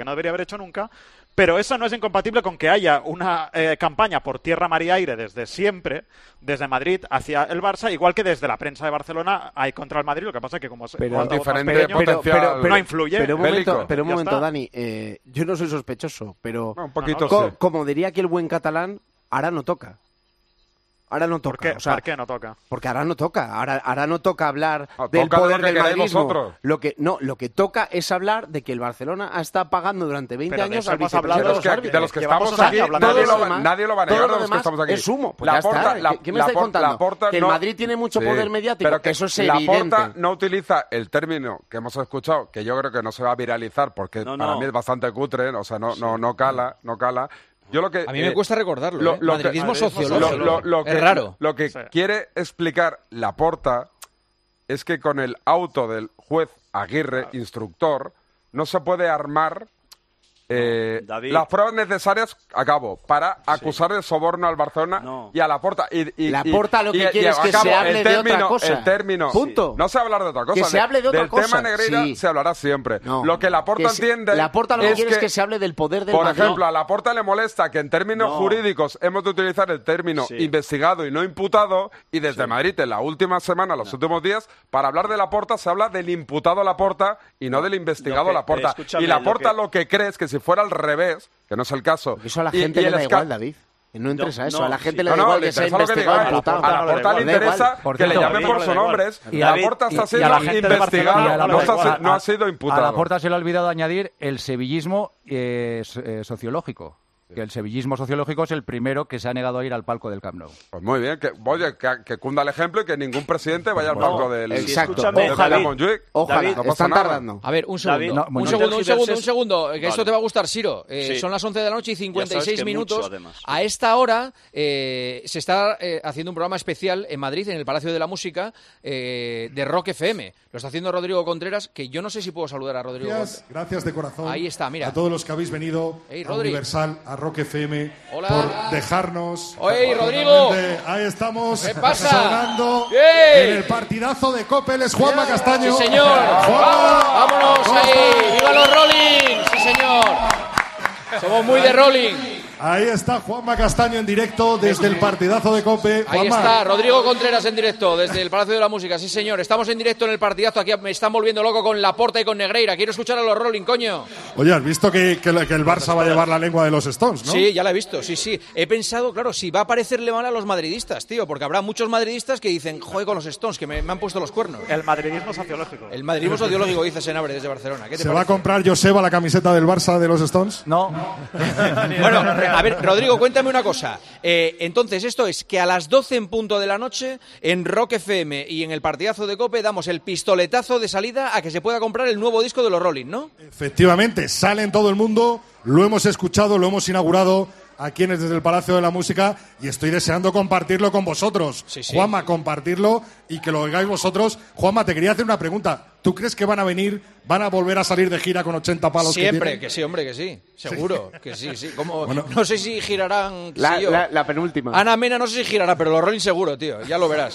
hecho nunca, pero eso no es incompatible con que haya una eh, campaña por tierra, mar y aire desde siempre, desde Madrid hacia el Barça, igual que desde la prensa de Barcelona hay contra el Madrid. Lo que pasa es que como es pero, un diferente pequeño, pero, pero, pero, no influye. Pero un momento, bélico. pero un Ya momento está. Dani, eh, yo no soy sospechoso, pero no, un poquito co- sí. como diría aquí el buen catalán, ahora no toca. Ahora no toca. ¿Por qué, o sea, ¿Por qué no toca? Porque ahora no toca. Ahora, ahora no toca hablar no, del toca poder lo que del queréis madridismo. vosotros. Lo que no, lo que toca es hablar de que el Barcelona está pagando durante veinte Pero de años eso al hemos vicepresidente hablado de los que- árbitros. de los que Llevamos estamos aquí, años hablando nadie de lo, eso. va, nadie lo va a negar, Todo de lo los que demás estamos aquí. es humo. Pues la ya porta, está. la, ¿Qué- qué me la estáis por- contando? la porta Que el no- Madrid tiene mucho Sí, poder mediático, pero que eso es la evidente. porta no utiliza el término que hemos escuchado, que yo creo que no se va a viralizar porque No, para no. mí es bastante cutre, o sea, no, no, no cala, no cala. Yo lo que, A mí eh, me cuesta recordarlo, lo- ¿eh? lo que- Madridismo lo, sociológico. lo- lo que, es raro. Lo que Sí. quiere explicar Laporta es que con el auto del juez Aguirre, instructor, no se puede armar eh, David. las pruebas necesarias, acabo, para acusar de soborno al Barcelona No. y a Laporta. Y, y, Laporta y- lo que y- quiere y es que acabo, se hable el de otra término- cosa. El término. Punto. No se va a hablar de otra cosa. Que se hable de otra del cosa. tema Negreira Sí. se hablará siempre. No. Lo que Laporta Que se- entiende Laporta lo que es quiere que, es que se hable del poder del por Madrid. ejemplo, a Laporta le molesta que en términos No. jurídicos hemos de utilizar el término Sí. investigado y no imputado, y desde Madrid en la última semana, los últimos días, para hablar de Laporta se habla del imputado Laporta y no del investigado Lo que- Laporta. escúchame, Y Laporta lo lo que... cree es que si fuera al revés, que no es el caso. Eso a la y- gente y le el da esca- igual, David. Que no entres No, a eso. no, a la gente sí. le da No, no, igual le que sea interesa lo que investigado digáis. o imputado. A Laporta le Le da igual. interesa Por que le cierto, llamen no por le sus da igual. nombres. Y Y David- Laporta está y a la siendo gente de investigado, Barcelona no, no le se da ha- igual. no ha sido A imputado. Laporta se le ha olvidado añadir el sevillismo eh, so- eh, sociológico. Que el sevillismo sociológico es el primero que se ha negado a ir al palco del Camp Nou. Pues muy bien, que, oye, que, que cunda el ejemplo y que ningún presidente vaya al No, palco del exacto. Escúchame, del David. Montjuic. Ojalá, No pasa están nada. tardando. A ver, un segundo, David, No, un bueno, segundo, no un te segundo, diverses- un segundo, que esto Vale. te va a gustar, Siro. Eh, Sí. Son las once de la noche y cincuenta y Ya sabes seis que minutos. mucho, además. A esta hora eh, se está eh, haciendo un programa especial en Madrid, en el Palacio de la Música, eh, de Rock F M. Lo está haciendo Rodrigo Contreras, que yo no sé si puedo saludar a Rodrigo. Gracias, gracias de corazón. Ahí está, mira. A todos los que habéis venido Hey, a Rodri. Universal, a Rock F M, Hola. por dejarnos. Hey, Rodrigo. totalmente- Ahí estamos. ¿Qué pasa? Sonando Hey. en el partidazo de Cope. Él es Juanma Castaño. Sí, señor. Juanma. Vámonos ¿Cómo ahí. estás? ¡Viva los Rolling! Sí, señor. Somos muy de Rolling. Ahí está Juanma Castaño en directo desde el partidazo de Cope. Ahí Juanma. está, Rodrigo Contreras en directo desde el Palacio de la Música. Sí, señor. Estamos en directo en el partidazo. Aquí me están volviendo loco con Laporta y con Negreira. Quiero escuchar a los Rolling, coño. Oye, has visto que, que, que el Barça va a llevar la lengua de los Stones, ¿no? Sí, ya la he visto, sí, sí. He pensado, claro, si va a parecerle mal a los madridistas, tío, porque habrá muchos madridistas que dicen, joder, con los Stones, que me, me han puesto los cuernos. El madridismo sociológico. El madridismo sociológico, dice Senabre desde Barcelona. ¿Qué te ¿Se va a parece? comprar Joseba la camiseta del Barça de los Stones? No. Bueno, a ver, Rodrigo, cuéntame una cosa. Eh, entonces, esto es que a las doce en punto de la noche, en Rock F M y en el partidazo de Cope, damos el pistoletazo de salida a que se pueda comprar el nuevo disco de los Rolling, ¿no? Efectivamente, sale en todo el mundo, lo hemos escuchado, lo hemos inaugurado aquí en desde el Palacio de la Música y estoy deseando compartirlo con vosotros. Sí, sí. Juanma, compartirlo y que lo oigáis vosotros. Juanma, te quería hacer una pregunta. ¿Tú crees que van a venir, van a volver a salir de gira con ochenta palos? Siempre, que, que sí, hombre, que sí. Seguro, que sí, sí. Como, Bueno. no sé si girarán... La, sí, yo. la- la penúltima. Ana Mena no sé si girará, pero los Rolling seguro, tío. Ya lo verás.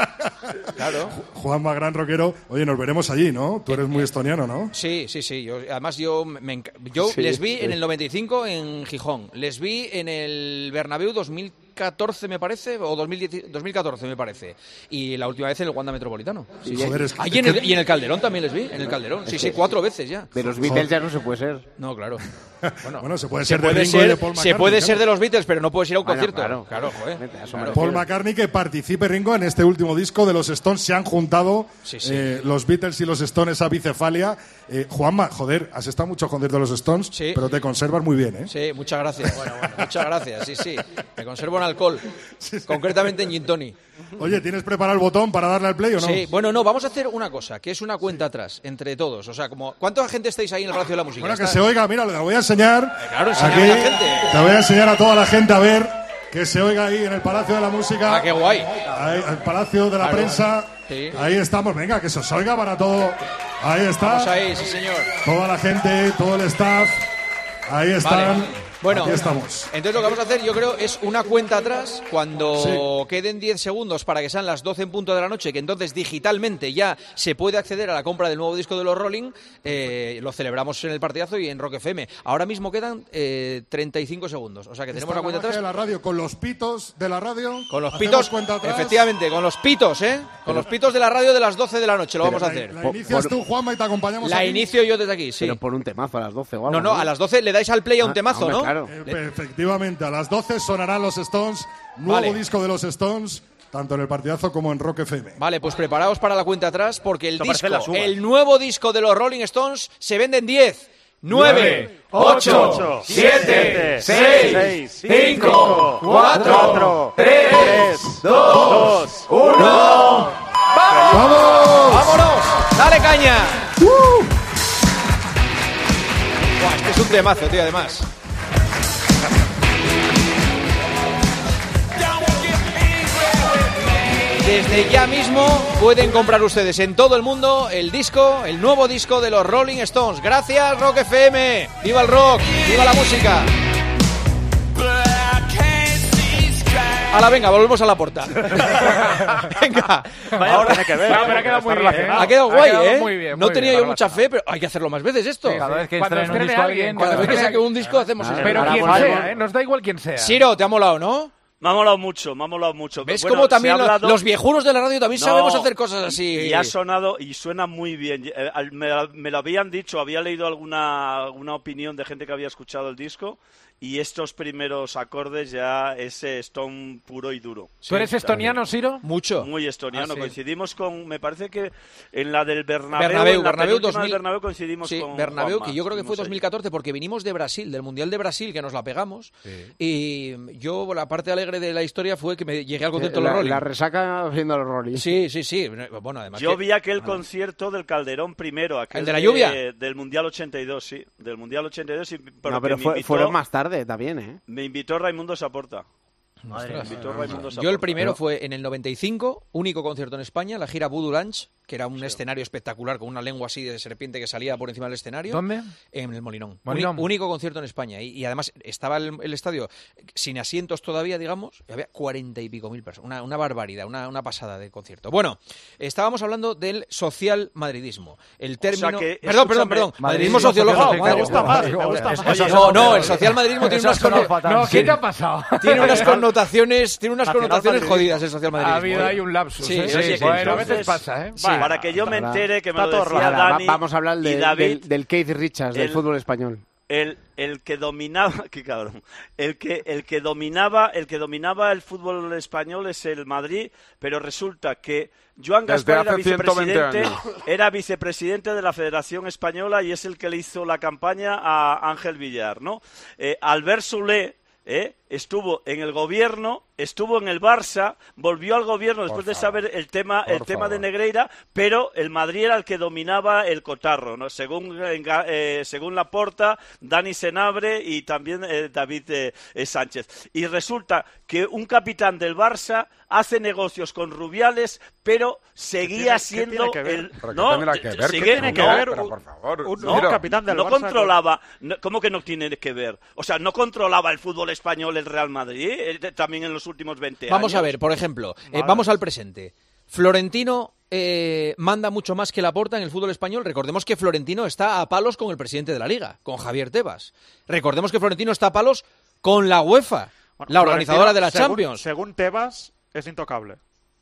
Claro. Juanma, gran rockero. Oye, nos veremos allí, ¿no? Tú eres muy estoniano, ¿no? Sí, sí, sí. Yo, además, yo, me enca- yo Sí, les vi sí. en el noventa y cinco en Gijón. Les vi en el Bernabéu dos mil catorce, me parece, o dos mil diez, dos mil catorce, me parece. Y la última vez en el Wanda Metropolitano. Sí, sí. Joder, es que- Ah, es y, en el, que- y en el Calderón también les vi, en el Calderón. Sí, Es sí, que- cuatro veces ya. De los Beatles ya no se puede ser. No, claro. Bueno, Bueno, se puede se ser de puede, Ringo y ser, de Paul se McCartney, puede claro. ser de los Beatles, pero no puedes ir a un Bueno, concierto. claro. Claro, joder. Vete, a eso Claro. me Paul refiero. McCartney, que participe, Ringo, en este último disco de los Stones. Se han juntado Sí, sí. eh, los Beatles y los Stones a bicefalia. Eh, Juanma, joder, has estado en muchos conciertos de los Stones, Sí. pero te conservas muy bien, ¿eh? Sí, muchas gracias. Bueno, bueno, muchas gracias. Sí, sí. Me conservo en alcohol. Concretamente en gin tonic. Oye, ¿tienes preparado el botón para darle al play o no? Sí, bueno, no, vamos a hacer una cosa, que es una cuenta atrás, entre todos. O sea, como, ¿cuánta gente estáis ahí en el Palacio de la Música? Bueno, que ¿Está? se oiga, mira, te lo voy a enseñar. Claro, enséñame a la gente. Te voy a enseñar a toda la gente a ver que se oiga ahí en el Palacio de la Música. Ah, qué guay. Ahí, el Palacio de la Claro. Prensa. Sí. Ahí estamos, venga, que se os oiga para todo. Ahí está. Vamos ahí, sí, señor. Toda la gente, todo el staff. Ahí están. Vale. Bueno, aquí estamos. Entonces lo que vamos a hacer, yo creo, es una cuenta atrás cuando Sí. queden diez segundos para que sean las doce en punto de la noche, que entonces digitalmente ya se puede acceder a la compra del nuevo disco de los Rolling. Eh, lo celebramos en el partidazo y en Rock F M. Ahora mismo quedan eh, treinta y cinco segundos. O sea que tenemos Está la cuenta magia atrás. de la radio con los pitos de la radio. Con los Hacemos pitos, cuenta atrás. efectivamente, con los pitos, ¿eh? Con los pitos de la radio de las doce de la noche lo vamos a La- hacer. La inicias tú, Juanma, y te acompañamos La aquí. inicio yo desde aquí, sí. Pero por un temazo a las doce o algo, No, no, a las doce le dais al play a un Ah, temazo, hombre, ¿no? claro. Eh, Efectivamente, a las doce sonarán los Stones. Nuevo Vale. disco de los Stones, tanto en el partidazo como en Rock F M. Vale, pues preparaos para la cuenta atrás porque el Esto disco, parece las uvas. el nuevo disco de los Rolling Stones se vende en diez, nueve, ocho, siete, seis, cinco, cuatro, tres, dos, uno. ¡Vamos! ¡Vámonos! ¡Dale caña! ¡Uh! Buah, este es un temazo, tío, además. Desde ya mismo pueden comprar ustedes en todo el mundo el disco, el nuevo disco de los Rolling Stones. Gracias, Rock F M. ¡Viva el rock! ¡Viva la música! Ahora venga, volvemos a la porta. Venga. Vaya, Ahora tiene que ver. No, pero ha quedado Está muy bien, relacionado. Ha quedado Ha guay, quedado ¿eh? muy bien, no muy tenía bien, yo mucha fe, pero hay que hacerlo más veces esto. Sí, cada vez que Cuando estrene un estrene disco alguien, alguien, Cada cada vez que vez saque un disco hacemos Ah, esto. Pero Ahora, quien Juanma. sea, ¿eh? Nos da igual quién sea. Siro, te ha molado, ¿no? Me ha molado mucho, me ha molado mucho. ¿Ves Bueno, cómo se también ha lo- hablado- los viejunos de la radio también No, sabemos hacer cosas así? Y ha sonado y suena muy bien. Eh, al- Me, me lo habían dicho, había leído alguna, alguna opinión de gente que había escuchado el disco y estos primeros acordes ya es eh, Stone puro y duro. ¿Tú eres estoniano, Siro? Mucho. Muy estoniano. Ah, sí. Coincidimos con, me parece que en la del Bernabéu, Bernabéu, en la Bernabéu penúltima dos mil. del Bernabéu coincidimos Sí, con Bernabéu, Juanma. que yo creo que fue Estuvimos dos mil catorce porque vinimos de Brasil, del Mundial de Brasil, que nos la pegamos. Sí. Y yo, la parte alegre de la historia fue que me llegué al concierto de la, los Rolling. la resaca viendo los Rolling. Sí, sí, sí. Bueno, además. Yo que- vi aquel concierto del Calderón primero, aquel ¿El de la lluvia? del Mundial ochenta y dos, sí, del Mundial ochenta y dos. Y, No, porque pero me fue- invitó- fueron más tarde también, ¿eh? Me invitó Raimundo Saporta. Ostras. Me invitó Raimundo Yo el Saporta. primero fue en el noventa y cinco, único concierto en España, la gira Voodoo Lounge, que era un escenario espectacular con una lengua así de serpiente que salía por encima del escenario. ¿Dónde? En el Molinón. Molinón. Uni- único concierto en España. Y, y además estaba el, el estadio sin asientos todavía, digamos, y había cuarenta y pico mil personas. Una, una barbaridad, una, una pasada de concierto. Bueno, estábamos hablando del social madridismo. El término... que, perdón, perdón, escúchame, perdón. madridismo Madridismo sociológico. sociológico. madre Me gusta mía. más, me gusta más. Oye, Eso no, es no, peor. el social madridismo tiene Eso unas, ha sonado conno- fatal. No, ¿qué tiene- te ha pasado? tiene unas connotaciones, tiene unas Nacional connotaciones madridismo. jodidas el social madridismo. Ha habido ¿eh? ahí un lapsus. Sí, ¿eh? sí, Oye, sí, Bueno, a entonces- veces pasa, ¿eh? Sí, para que yo me Estará- entere, que me está lo todo decía raro. Ahora, va- Dani vamos a hablar y de- David, del, del Keith Richards, del el- fútbol español. el, el que dominaba, qué cabrón, el que, el que dominaba, el que dominaba el fútbol español es el Madrid, pero resulta que Joan Desde Gaspar era hace ciento veinte vicepresidente, años. era vicepresidente de la Federación Española y es el que le hizo la campaña a Ángel Villar, ¿no? Eh, Albert Soler, ¿eh? estuvo en el gobierno, estuvo en el Barça, volvió al gobierno después de saber el tema, el Por tema favor. de Negreira, pero el Madrid era el que dominaba el cotarro, ¿no? Según eh, según Laporta, Dani Senabre y también eh, David eh, eh, Sánchez. Y resulta que un capitán del Barça hace negocios con Rubiales, pero seguía ¿Qué tiene- qué siendo tiene que ver? el ¿Pero qué no tendrá que ver? sigue- ¿Qué tiene que no, ver? Pero, por favor, Un, no, un capitán del no Barça controlaba, no, ¿cómo que no tiene que ver? O sea, no controlaba el fútbol español el Real Madrid, eh, también en los últimos veinte años. Vamos a ver, por ejemplo, eh, vamos al presente. Florentino eh, manda mucho más que Laporta en el fútbol español. Recordemos que Florentino está a palos con el presidente de la Liga, con Javier Tebas. Recordemos que Florentino está a palos con la UEFA, Bueno, la organizadora Florentino, de la según- Champions. Según Tebas, es intocable.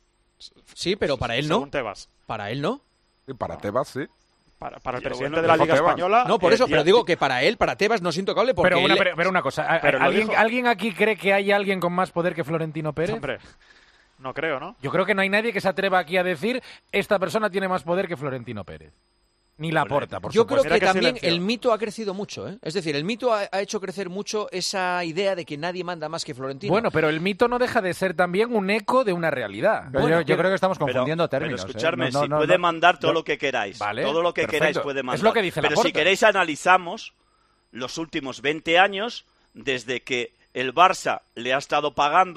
Sí, pero para él no. Según Tebas. Para él no. Y para Tebas, sí. Para, para el Yo, presidente bueno, de la dijo Liga Tebas. Española. No, por eh, eso, ya- pero digo que para él, para Tebas no es intocable porque Pero una, él- pero, pero una cosa, ¿a- Pero lo ¿alguien, dijo. ¿alguien aquí cree que hay alguien con más poder que Florentino Pérez? Hombre, no creo, ¿no? Yo creo que no hay nadie que se atreva aquí a decir esta persona tiene más poder que Florentino Pérez. Ni Laporta, por Yo supuesto. creo que Mira qué también silencio. el mito ha crecido mucho, ¿eh? Es decir, el mito ha, ha hecho crecer mucho esa idea de que nadie manda más que Florentino. Bueno, pero el mito no deja de ser también un eco de una realidad. Pero Bueno, yo, yo creo que estamos Pero- confundiendo pero términos. ¿eh? escucharme, No, no, si no, puede no. mandar todo Yo- lo que queráis. Vale, todo lo que perfecto. queráis puede Es mandar. lo que dice Pero Laporta. si queréis analizamos los últimos veinte años, desde que el Barça le ha estado pagando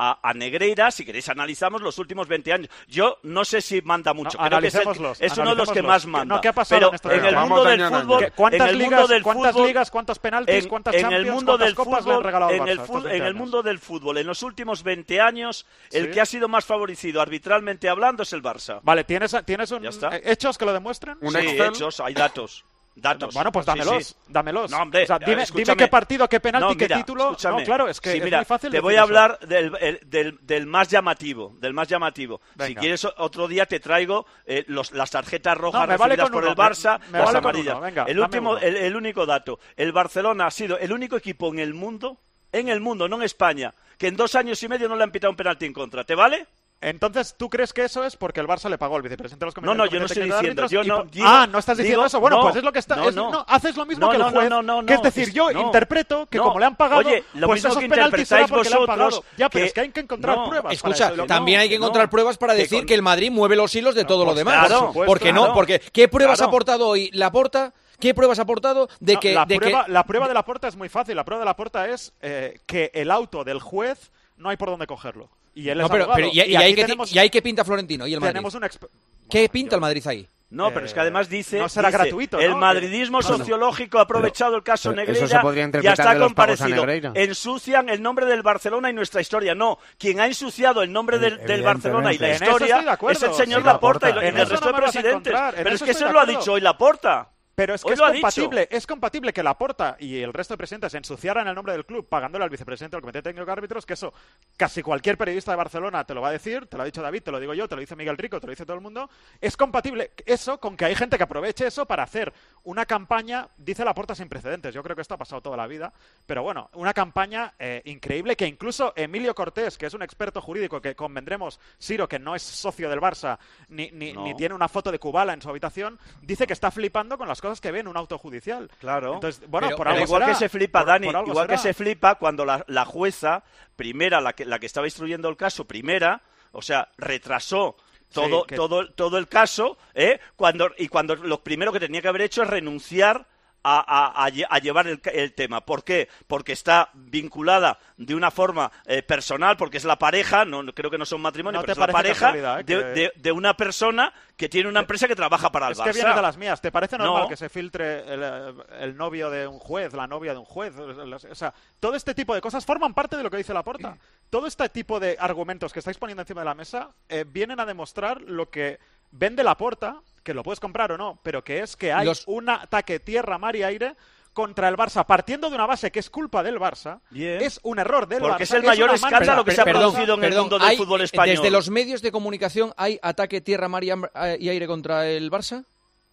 a, a Negreira, si queréis analizamos los últimos veinte años. Yo no sé si manda mucho, no, creo que es, el, es uno de los que más manda. No, ¿qué ha pasado en, pero en el mundo del fútbol, ¿cuántas, en el ligas, mundo del ¿cuántas fútbol, ligas, cuántos penaltis, en, cuántas en Champions, el mundo cuántas del copas fútbol, le han regalado al en, el, Barça fútbol, en el mundo del fútbol, en los últimos veinte años, ¿sí? el que ha sido más favorecido arbitralmente hablando es el Barça. Vale, ¿tienes, tienes un, hechos que lo demuestren? ¿Un sí, Excel? hechos, hay datos. Datos. Bueno, pues dámelos, sí, sí. dámelos. No, hombre, o sea, dime, dime qué partido, qué penalti, no, mira, qué título. Escúchame. No, claro, es que sí, es mira, muy fácil. Te voy a hablar del, el, del, del más llamativo, del más llamativo. Venga. Si quieres otro día te traigo eh, los, las tarjetas rojas no, recibidas vale por uno, el Barça, me, me las vale amarillas. Venga, el último, el, el único dato. El Barcelona ha sido el único equipo en el mundo, en el mundo, no en España, que en dos años y medio no le han pitado un penalti en contra. ¿Te vale? Entonces, ¿tú crees que eso es porque el Barça le pagó al vicepresidente de los comités? No, no, yo no estoy diciendo. Yo no, digo, ah, no estás diciendo digo, eso. Bueno, no, pues es lo que está. No, es, no. no, haces lo mismo no, que el no, juez. No, no, no, que es decir, es, yo no, interpreto que no. como le han pagado, Oye, lo pues mismo esos que penaltis será porque vosotros, le han pagado. Ya, pero que, es que hay que encontrar no, pruebas. Escucha, para eso. también no, hay que encontrar no, pruebas para que decir con... que el Madrid mueve los hilos de todo no, lo demás. Claro, por supuesto, ¿Por qué claro. no? Porque ¿qué pruebas claro. ha aportado hoy Laporta? ¿Qué pruebas ha aportado de no, que, la, de prueba, que... la prueba de Laporta es muy fácil. La prueba de Laporta es eh, que el auto del juez no hay por dónde cogerlo. Y él es no, pero, abogado. pero, y, y, y, hay que, tenemos, y hay que pinta Florentino y el Madrid. Tenemos un exp... ¿Qué pinta el Madrid ahí? No, pero es que además dice, no será dice gratuito, ¿no? el madridismo no, no. sociológico ha aprovechado el caso pero Negreira eso se podría interpretar y hasta de los pagos a comparecido. Negreira. Ensucian el nombre del Barcelona y nuestra historia. No, quien ha ensuciado el nombre del, del Barcelona y la historia es el señor Laporta y, lo, y el resto de presidentes. Pero es que eso lo ha dicho hoy Laporta. Pero es que Hoy es lo compatible, es compatible que Laporta y el resto de presidentes ensuciaran el nombre del club pagándole al vicepresidente del Comité Técnico de Árbitros, que eso casi cualquier periodista de Barcelona te lo va a decir, te lo ha dicho David, te lo digo yo, te lo dice Miguel Rico, te lo dice todo el mundo. Es compatible eso con que hay gente que aproveche eso para hacer una campaña, dice Laporta, sin precedentes. Yo creo que esto ha pasado toda la vida, pero bueno, una campaña eh, increíble que incluso Emilio Cortés, que es un experto jurídico que convendremos, Siro, que no es socio del Barça, ni, ni, no. ni tiene una foto de Kubala en su habitación, dice que está flipando con las cosas que ve en un auto judicial. Claro. Entonces, bueno, pero, por pero algo igual será. que se flipa, por, Dani, por igual será. que se flipa cuando la, la jueza, primera, la que, la que estaba instruyendo el caso, primera, o sea, retrasó todo, sí, que... todo, todo el caso, ¿eh? cuando, y cuando lo primero que tenía que haber hecho es renunciar A, a, a llevar el, el tema. ¿Por qué? Porque está vinculada de una forma eh, personal, porque es la pareja, no creo que no son matrimonio, no pero es la pareja eh, de, que... de, de una persona que tiene una empresa que trabaja para el es Barça. Es que vienes de las mías. ¿Te parece normal no. que se filtre el, el novio de un juez, la novia de un juez? O sea, todo este tipo de cosas forman parte de lo que dice Laporta. Todo este tipo de argumentos que estáis poniendo encima de la mesa eh, vienen a demostrar lo que vende Laporta, que lo puedes comprar o no, pero que es que hay Los... un ataque tierra, mar y aire contra el Barça, partiendo de una base que es culpa del Barça, Bien. es un error del Porque Barça. es el mayor es escándalo que se ha perdón, producido en perdón, el mundo del hay, fútbol español. ¿Desde los medios de comunicación hay ataque tierra, mar y, y aire contra el Barça?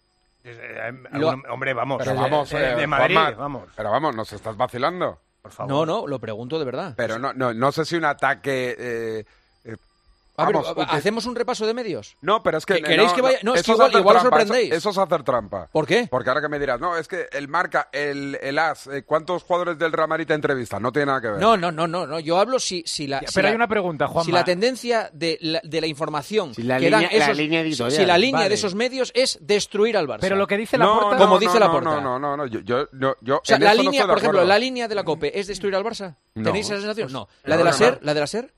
Eh, Lo... Hombre, vamos. Pero vamos, eh, eh, de Madrid, Juanma, vamos. Pero vamos, nos estás vacilando. Por favor. No, no, lo pregunto de verdad. Pero no, no, no sé si un ataque... Eh, eh, A ver, vamos, ¿hacemos un repaso de medios? No, pero es que... ¿Queréis no, que vaya...? No, es que igual, igual, igual os trampa, sorprendéis. Eso, eso es hacer trampa. ¿Por qué? Porque ahora que me dirás, no, es que el Marca, el, el As, eh, ¿cuántos jugadores del Real Madrid te entrevistan? No tiene nada que ver. No, no, no, no, no. Yo hablo si, si la... Ya, si pero la, hay una pregunta, Juanma. Si la tendencia de la, de la información si la que línea, dan esos... La línea editorial, si la línea vale. de esos medios es destruir al Barça. Pero lo que dice no, Laporta... no, como no, dice no, Laporta. No, no, no, no, yo... yo, yo, yo o sea, en la eso línea, no por ejemplo, acuerdo. la línea de la COPE es destruir al Barça. No. ¿Tenéis esa sensación? No. ¿La No, de la no, SER? no. ¿La de la SER?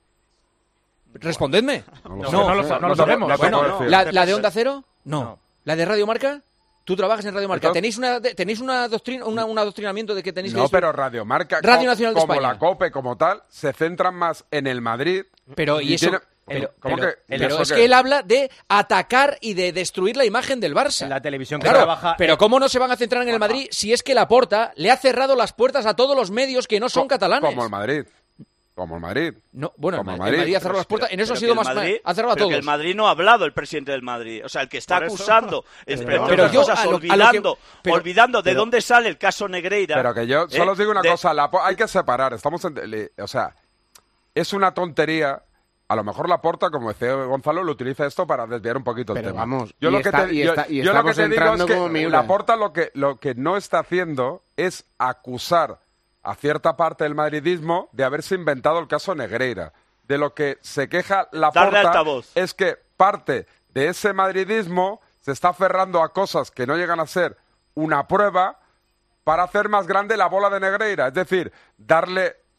Respondedme. No, No, no, lo, no lo sabemos. No, bueno, no, ¿la, ¿la de Onda Cero? No. No. ¿La de Radio Marca? Tú trabajas en Radio Marca. Entonces, ¿Tenéis una tenéis una doctrina, una, un adoctrinamiento de que tenéis No, que pero Radio Marca, Radio co Nacional de como España. la COPE, como tal, se centran más en el Madrid. Pero, ¿y, y eso? tiene... Pero, ¿Cómo pero, que? pero ¿eso es qué? que él habla de atacar y de destruir la imagen del Barça. En la televisión que claro, trabaja... pero ¿cómo no se van a centrar en el Madrid si es que Laporta le ha cerrado las puertas a todos los medios que no son Co catalanes? Como el Madrid. Como el Madrid. No, bueno, Como el el Madrid, Madrid. ha cerrado las puertas. En eso ha Pero sido que más... el Madrid, ha cerrado a pero todos. que el Madrid no ha hablado, el presidente del Madrid. O sea, el que está Por eso. acusando, entre Pero otras yo, cosas, a lo- a lo olvidando, que- pero- olvidando de pero- dónde sale el caso Negreira. Pero que yo solo ¿eh? os digo una de- cosa, la po- hay que separar, estamos en, le- o sea, es una tontería. A lo mejor Laporta, como decía Gonzalo, lo utiliza esto para desviar un poquito el Pero tema. vamos, yo y lo que está- te, y yo- está- y yo lo que estamos te digo es entrando como que Miura. Laporta lo que, lo que no está haciendo es acusar a cierta parte del madridismo de haberse inventado el caso Negreira. De lo que se queja Darle Laporta altavoz. es que parte de ese madridismo se está aferrando a cosas que no llegan a ser una prueba para hacer más grande la bola de Negreira. Es decir, darle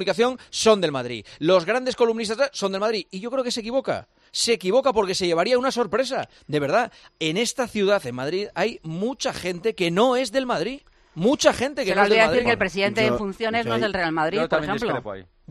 comunicación son del Madrid. Los grandes columnistas son del Madrid. Y yo creo que se equivoca. Se equivoca porque se llevaría una sorpresa. De verdad, en esta ciudad, en Madrid, hay mucha gente que no es del Madrid. Mucha gente que Se no es les del voy a decir Madrid. que el presidente Yo- en funciones yo no es ahí- del Real Madrid, yo por también ejemplo. discrepo ahí.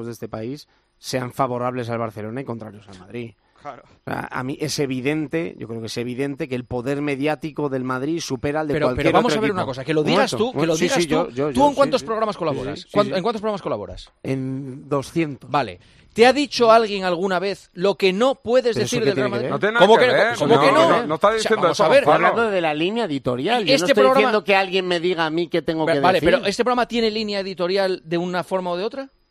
informativos de este país sean favorables al Barcelona y contrarios al Madrid. Claro. O sea, a mí es evidente, yo creo que es evidente que el poder mediático del Madrid supera al de pero, cualquier pero vamos otro a ver equipo. una cosa, que lo digas tú, que lo Sí, digas sí, tú. yo- yo- ¿Tú yo, en cuántos sí, sí. programas Sí, colaboras? sí, sí, ¿Cuán- sí. ¿En cuántos programas colaboras? En doscientos. Vale. ¿Te ha dicho alguien alguna vez lo que no puedes ¿Pero decir eso qué del tiene Real Madrid? que ver? No tiene nada ¿Cómo que que, ver, ¿cómo no, que no? no, no está O sea, diciendo vamos eso, a ver. Estoy hablando de la línea editorial. Yo Este no estoy programa- diciendo que alguien me diga a mí qué tengo que Vale, decir. pero ¿este programa tiene línea editorial de una forma o de otra?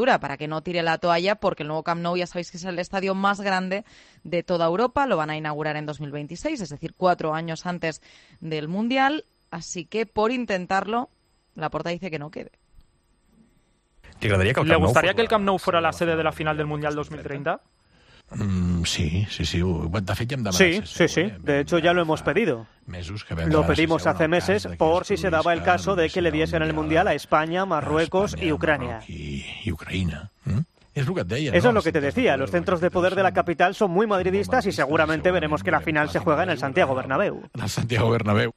candidatura para que no tire la toalla, porque el nuevo Camp Nou ya sabéis que es el estadio más grande de toda Europa, lo van a inaugurar en dos mil veintiséis, es decir, cuatro años antes del Mundial, así que por intentarlo Laporta dice que no quede. ¿Le gustaría que el Camp Nou fuera la sede de la final del Mundial dos mil treinta? Mm, sí, sí, sí. De fet, ja hem demanat Sí, ser sí, sí. De hecho, ya lo hemos pedido. mesos que vam Lo demanar pedimos ser hace meses por si se daba el caso de que le diesen el Mundial a España, Marruecos y Ucrania. i, i Ucraïna. Mm? És el que et deia, Eso no? es lo que te decía. Los centros de poder de la capital son muy madridistas y seguramente veremos que la final se juega en el Santiago Bernabéu. En el Santiago Bernabéu.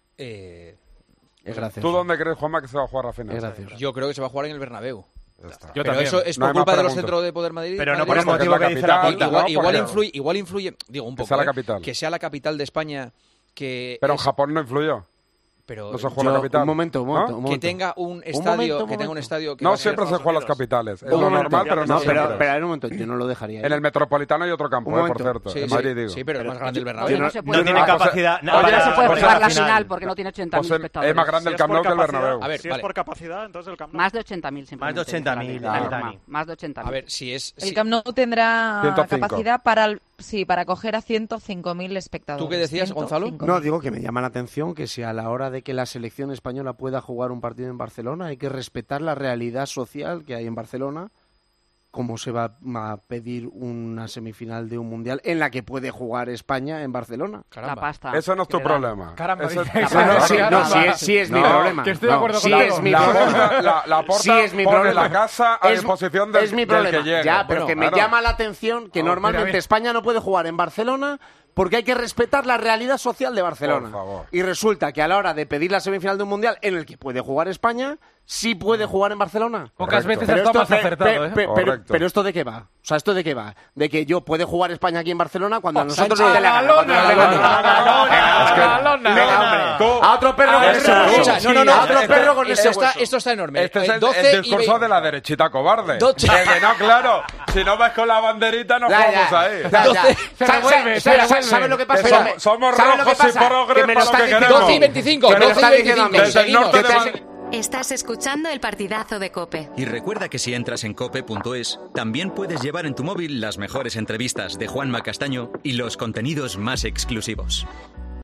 Eh, Es gracioso. ¿Tú dónde crees, Juanma, que se va a jugar la final? Es gracioso. yo creo que se va a jugar en el Bernabéu. Yo Pero también. eso es No por hay más culpa de los preguntas. centros de poder Madrid. Pero no Madrid- por el Porque motivo es la que dice la capital, porta. Igual, ¿no? igual Porque- influye, igual influye, digo un poco, sea la ¿eh? capital. que sea la capital de España, que Pero en es- Japón no influyó. pero No se juega en la Yo- capital. un momento, un ¿no? momento, un que momento. tenga un Un estadio, momento, un que tenga un momento. estadio que No va a ser- siempre se juega en las capitales. Es Un lo momento. normal, pero no, No, pero, siempre. pero a ver un momento, yo no lo dejaría. En el Metropolitano hay otro campo, Un eh, por momento. cierto. Sí, en sí, Madrid, digo. sí, pero es más grande el Oye, Bernabéu. no se puede No tiene jugar- capacidad. Oye, nada, Oye, no se para- puede pues jugar a la la final porque no tiene ochenta mil Pues es- espectadores. es más grande el Si es Camp por Nou que el capacidad- Bernabéu. A ver, si vale. es por capacidad, entonces el Camp Nou. Más de ochenta mil simplemente. Más de ochenta mil, dice la norma. Dani. Más de ochenta mil. A ver, si es... El si- Camp Nou tendrá ciento cinco. capacidad para, el- sí, para acoger a ciento cinco mil espectadores. ¿Tú qué decías, Gonzalo? ciento cinco mil. No, digo que me llama la atención que si a la hora de que la selección española pueda jugar un partido en Barcelona hay que respetar la realidad social que hay en Barcelona. ¿Cómo se va a pedir una semifinal de un mundial en la que puede jugar España en Barcelona? La pasta. Eso no es que tu le dan. problema. Caramba, Eso- dice- eso- No, no, sí, Caramba. no, sí es, sí es mi No, problema. que estoy de No, acuerdo sí contigo. es mi La problema. porta, la, la porta Sí es mi pone problema. la casa a Es- disposición del, es mi del problema. que llegue. Ya, pero Bueno, que me claro. llama la atención que Oh, normalmente mira, mira. España no puede jugar en Barcelona porque hay que respetar la realidad social de Barcelona. Por favor. Y resulta que a la hora de pedir la semifinal de un mundial en el que puede jugar España, sí puede jugar en Barcelona. Pocas Correcto. veces Pero has estado esto, más pe- acertado, pe- ¿eh? pe- pero, Correcto. pero esto de qué va? O sea, ¿esto de qué va? De que yo puede jugar España aquí en Barcelona cuando a Oh, nosotros Sánchez. nos dé la gana. cuando nos dé la gana. Es que- Venga, hombre. Tú- A otro perro con Ah, ese eso, hueso. Escucha, no, no, no, A otro este- perro con esto ese está, hueso. esto está enorme. Este es Eh, el, doce el y discurso veinte. de la derechita cobarde. Doce- De que no, claro, si no vas con la banderita no Ya, jugamos ya, ahí. ya, ya. Doce- se Sa- revuelve, sa- se sa- revuelve. ¿Sabes lo que pasa? Que somos- Espérame. somos ¿Sabes lo que rojos y pasa? progres Que me lo para está lo que diciendo- queremos. doce y veinticinco, Pero doce y está veinticinco, diciendo desde el seguimos. norte de ¿Qué te Madrid. Estás escuchando el partidazo de COPE. Y recuerda que si entras en cope punto es, también puedes llevar en tu móvil las mejores entrevistas de Juanma Castaño y los contenidos más exclusivos.